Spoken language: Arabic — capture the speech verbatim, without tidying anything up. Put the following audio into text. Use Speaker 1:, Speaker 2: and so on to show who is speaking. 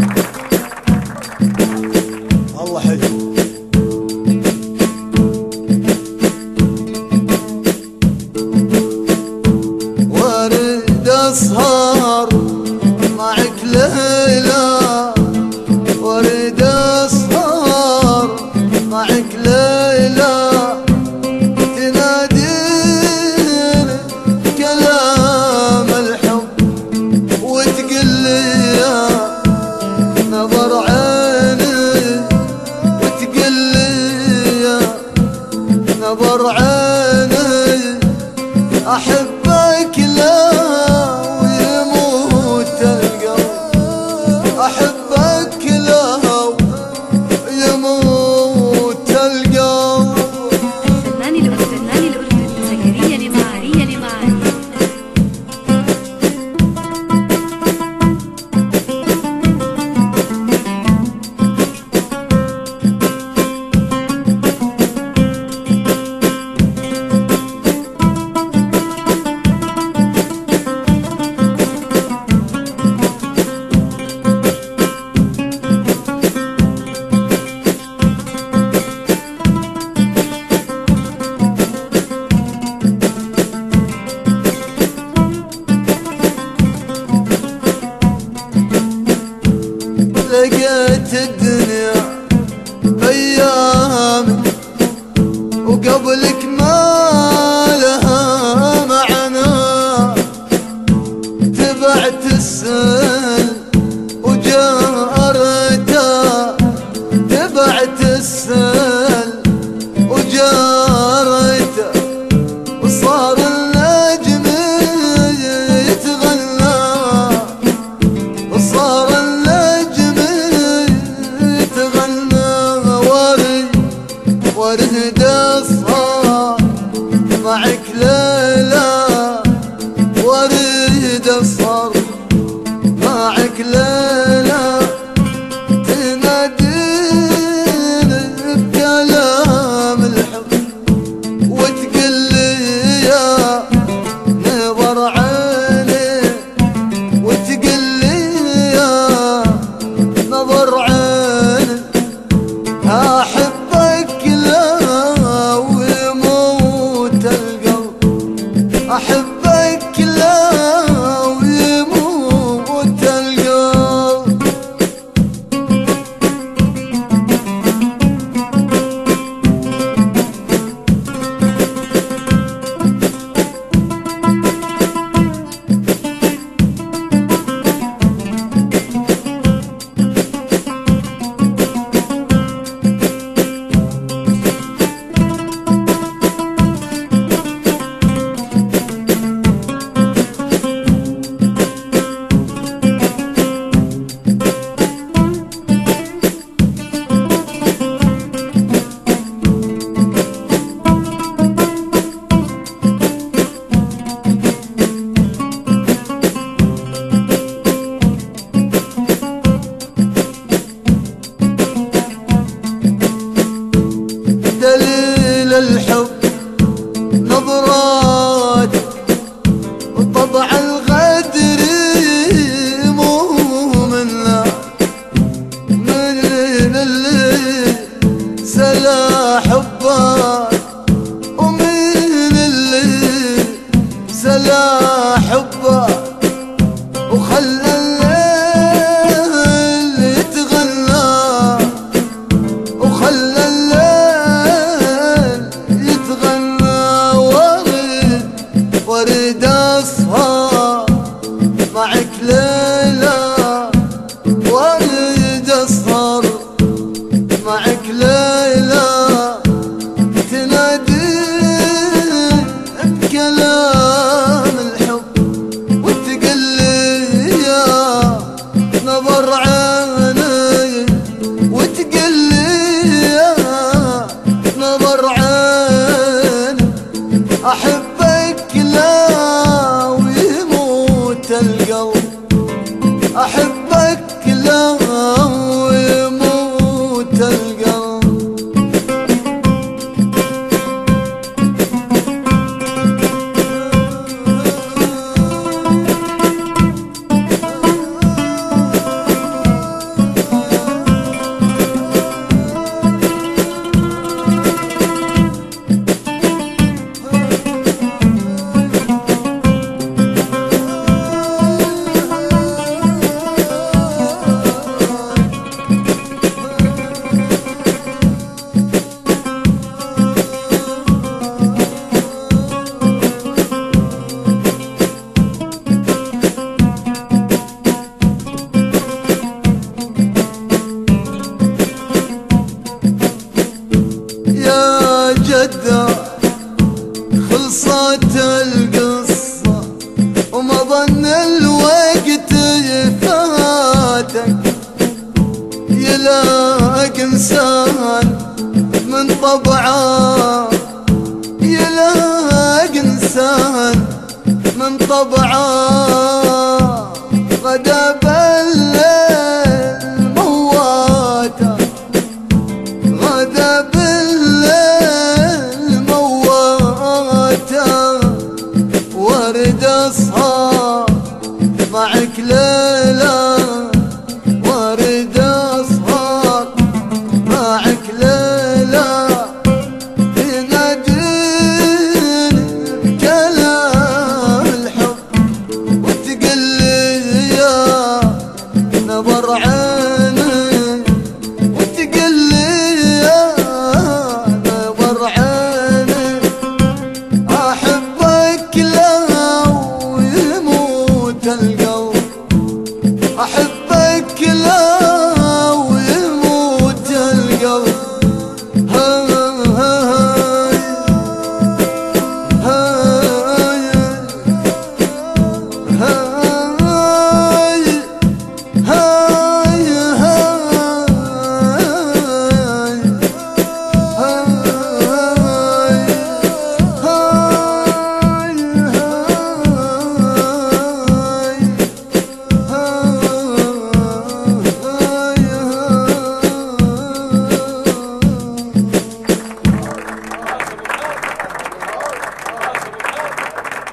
Speaker 1: الله حلو. وارد اسهر معك ليلة، وارد اسهر معك ليلة، تناديني كلام الحب وتقلي يا نظر عيني، وتقلي يا نظر عيني أحبك لا ويموت القلب، أحبك لا ويموت القلب.
Speaker 2: فناني الأردن، فناني الأردن زكريا لمعارية لمعاري.
Speaker 1: لقيت الدنيا بأيامي وقبلك ما لها معنى، تبعت السل وجارته، تبعت السل وجارته، وصار النجم يتغنى، وصار وارد اسهر معك ليلة، وارد اسهر معك ليلة، تناديني بكلام الحب وتقلي يا نظر عيني، وتقلي يا نظر عيني أحبك أحبك لا ويموت القلب. دليل الحب نظراتك وطبع الغدر مو منا، من اللي سلا حبك ومن اللي سلا حبك وخلى الليل يتغنى، وخلى وارد اسهر معك ليلة، وارد اسهر معك ليلة، تناديني بكلام الحب وتقلي يا نظر عيني، وتقلي يا نظر عيني أحبك لا ويموت القلب، أحبك لا ويموت القلب. يلاقي انسان من طبعه، يلاقي انسان من طبعه غدا بالليل مواته، غدا بالليل مواته، ورد اصهار معك ليلة، ورد اصهار معك ليلة، تناديني بكلام الحب وتقلي يا نظر عين